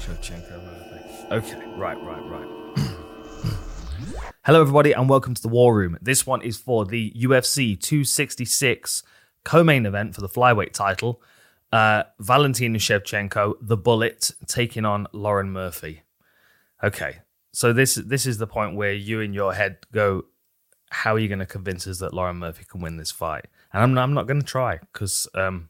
Shevchenko. Okay, right. Hello, everybody, and welcome to the War Room. This one is for the UFC 266 co-main event for the flyweight title. Valentina Shevchenko, the Bullet, taking on Lauren Murphy. Okay, so this is the point where you in your head go, how are you going to convince us that Lauren Murphy can win this fight? And I'm not going to try, because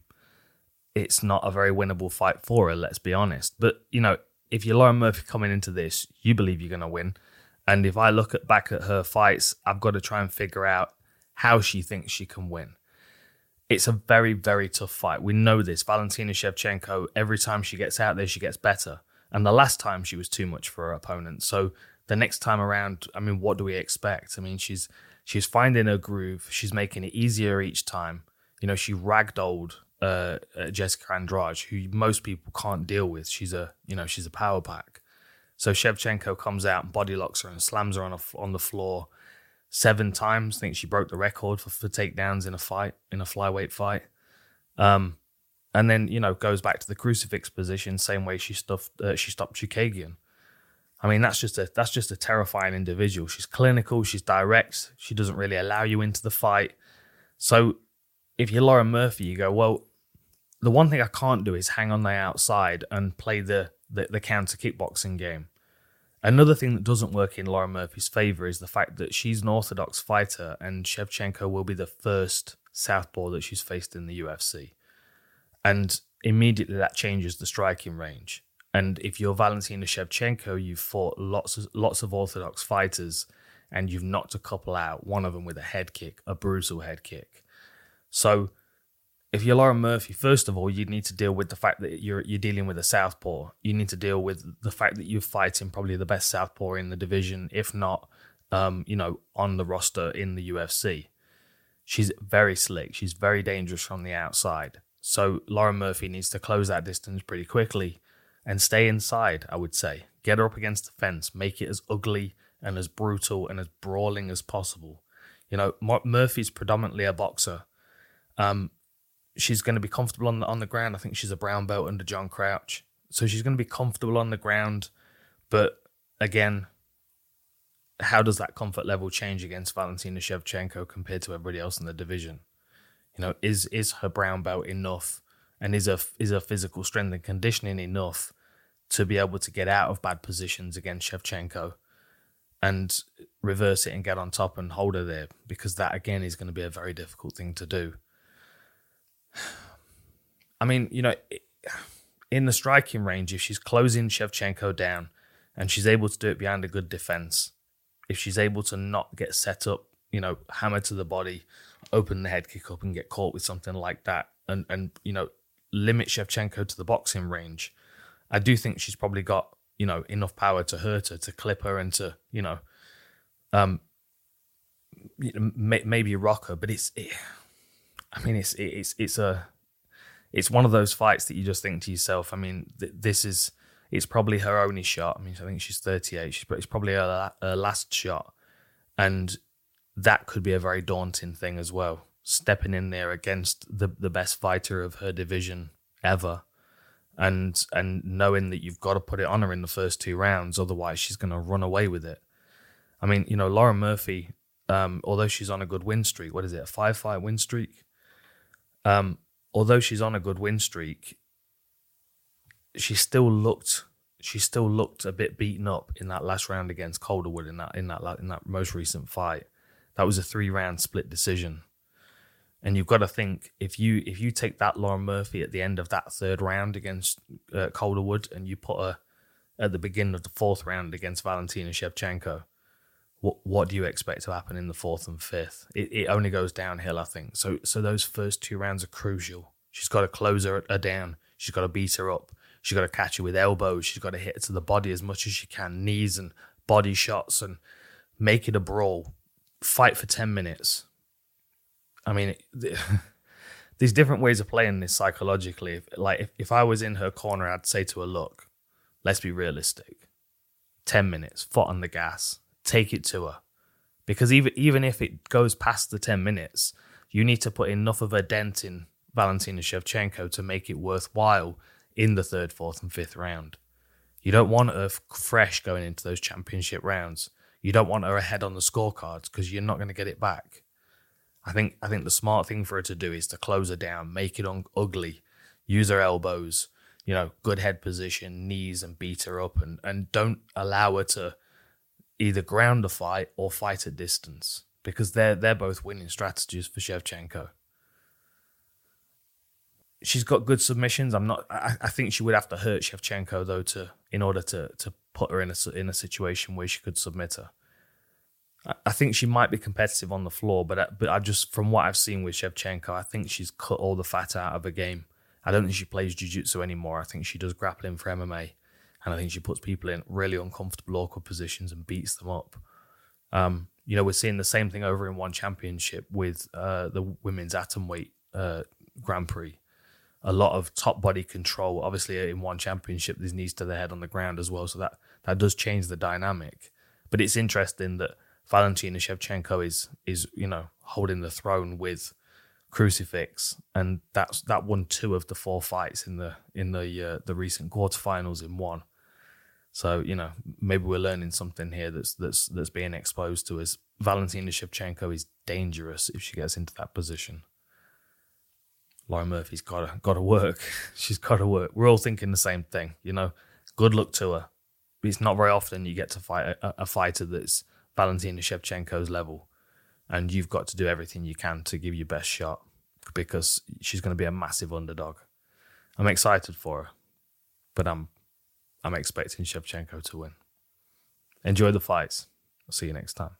it's not a very winnable fight for her, let's be honest. But, you know, if you're Lauren Murphy coming into this, you believe you're going to win. And if I look back at her fights, I've got to try and figure out how she thinks she can win. It's a very, very tough fight. We know this. Valentina Shevchenko, every time she gets out there, she gets better. And the last time she was too much for her opponent. So the next time around, I mean, what do we expect? I mean, she's finding her groove. She's making it easier each time. You know, she ragdolled Jessica Andrade, who most people can't deal with. She's a power pack. So Shevchenko comes out and body locks her and slams her on the floor 7 times. I think she broke the record for takedowns in a flyweight fight. And then, you know, goes back to the crucifix position, same way she stopped Chookagian. I mean, that's just a terrifying individual. She's clinical, she's direct, she doesn't really allow you into the fight. So if you're Lauren Murphy, you go, well, the one thing I can't do is hang on the outside and play the counter kickboxing game. Another thing that doesn't work in Lauren Murphy's favor is the fact that she's an orthodox fighter, and Shevchenko will be the first southpaw that she's faced in the UFC. And immediately that changes the striking range. And if you're Valentina Shevchenko, you've fought lots of orthodox fighters, and you've knocked a couple out, one of them with a head kick, a brutal head kick. So if you're Lauren Murphy, first of all, you need to deal with the fact that you're dealing with a southpaw. You need to deal with the fact that you're fighting probably the best southpaw in the division, if not, on the roster in the UFC. She's very slick. She's very dangerous from the outside. So Lauren Murphy needs to close that distance pretty quickly and stay inside, I would say. Get her up against the fence. Make it as ugly and as brutal and as brawling as possible. You know, Murphy's predominantly a boxer. She's going to be comfortable on the ground. I think she's a brown belt under John Crouch. So she's going to be comfortable on the ground. But again, how does that comfort level change against Valentina Shevchenko compared to everybody else in the division? You know, is her brown belt enough, and is her physical strength and conditioning enough to be able to get out of bad positions against Shevchenko and reverse it and get on top and hold her there? Because that, again, is going to be a very difficult thing to do. I mean, you know, in the striking range, if she's closing Shevchenko down and she's able to do it behind a good defense, if she's able to not get set up, you know, hammer to the body, open the head kick up and get caught with something like that, and you know, limit Shevchenko to the boxing range, I do think she's probably got, you know, enough power to hurt her, to clip her, and to, you know, maybe rock her. But it's one of those fights that you just think to yourself, I mean, it's probably her only shot. I mean, I think she's 38. It's probably her last shot. And that could be a very daunting thing as well. Stepping in there against the best fighter of her division ever, and knowing that you've got to put it on her in the first 2 rounds, otherwise she's going to run away with it. I mean, you know, Lauren Murphy, although she's on a good win streak, what is it, a 5-fight win streak? Although she's on a good win streak, she still looked a bit beaten up in that last round against Calderwood in that most recent fight. That was a 3-round split decision. And you've got to think, if you take that Lauren Murphy at the end of that 3rd round against Calderwood, and you put her at the beginning of the 4th round against Valentina Shevchenko, what do you expect to happen in the 4th and 5th? It only goes downhill, I think. So those first 2 rounds are crucial. She's got to close her down. She's got to beat her up. She's got to catch her with elbows. She's got to hit her to the body as much as she can, knees and body shots, and make it a brawl. Fight for 10 minutes. I mean, there's different ways of playing this psychologically. If I was in her corner, I'd say to her, look, let's be realistic. 10 minutes, foot on the gas. Take it to her. Because even if it goes past the 10 minutes, you need to put enough of a dent in Valentina Shevchenko to make it worthwhile in the 3rd, 4th, and 5th round. You don't want her fresh going into those championship rounds. You don't want her ahead on the scorecards because you're not going to get it back. I think the smart thing for her to do is to close her down, make it ugly, use her elbows, good head position, knees, and beat her up, and don't allow her to either ground the fight or fight at distance, because they're both winning strategies for Shevchenko. She's got good submissions. I think she would have to hurt Shevchenko though in order to put her in a situation where she could submit her. I think she might be competitive on the floor, but I just, from what I've seen with Shevchenko, I think she's cut all the fat out of her game. I don't think she plays jiu-jitsu anymore. I think she does grappling for MMA, and I think she puts people in really uncomfortable, awkward positions and beats them up. We're seeing the same thing over in One Championship with the women's atomweight Grand Prix. A lot of top body control. Obviously, in One Championship, there's knees to the head on the ground as well, so that does change the dynamic. But it's interesting that Valentina Shevchenko is holding the throne with Crucifix, and that won 2 of the 4 fights in the recent quarterfinals in one. So maybe we're learning something here that's being exposed to us. Valentina Shevchenko is dangerous if she gets into that position. Lauren Murphy's got to work. She's got to work. We're all thinking the same thing. Good luck to her. But it's not very often you get to fight a fighter that's Valentina Shevchenko's level, and you've got to do everything you can to give your best shot, because she's going to be a massive underdog. I'm excited for her, but I'm expecting Shevchenko to win. Enjoy the fights. I'll see you next time.